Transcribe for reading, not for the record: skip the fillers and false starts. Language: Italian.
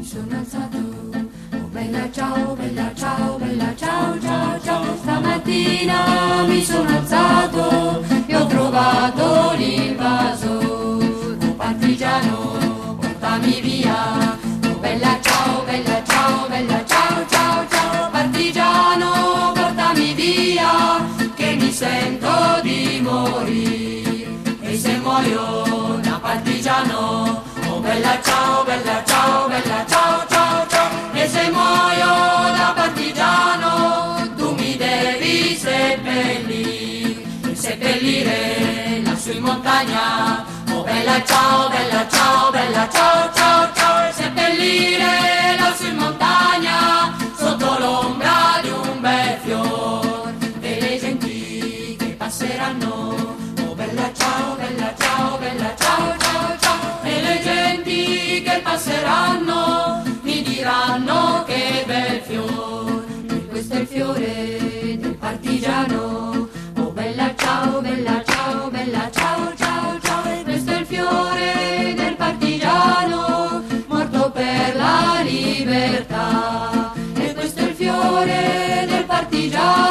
sono alzato, oh bella ciao, bella ciao, ciao, ciao. Stamattina mi sono alzato e ho trovato l'invasor. Oh partigiano, portami via, oh bella ciao, bella ciao, bella ciao, ciao, ciao. Partigiano, portami via, che mi sento di morire. E se muoio da partigiano, oh bella ciao, bella ciao, bella ciao, ciao, ciao. E se muoio da partigiano, tu mi devi seppellire lassù in montagna. Oh bella ciao, bella ciao, bella ciao, ciao, ciao. E seppellire lassù in montagna, sotto l'ombra di un bel fior. E le genti che passeranno, oh bella ciao, bella ciao, bella ciao, ciao, ciao. E le genti che passeranno mi diranno che bel fior. E questo è il fiore del partigiano, oh bella ciao, bella ciao, bella ciao, ciao, ciao. E questo è il fiore del partigiano, morto per la libertà. E questo è il fiore del partigiano,